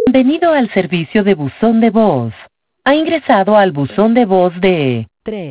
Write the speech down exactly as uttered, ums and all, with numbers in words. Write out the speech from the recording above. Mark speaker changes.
Speaker 1: Bienvenido al servicio de buzón de voz. Ha ingresado al buzón de voz de tres.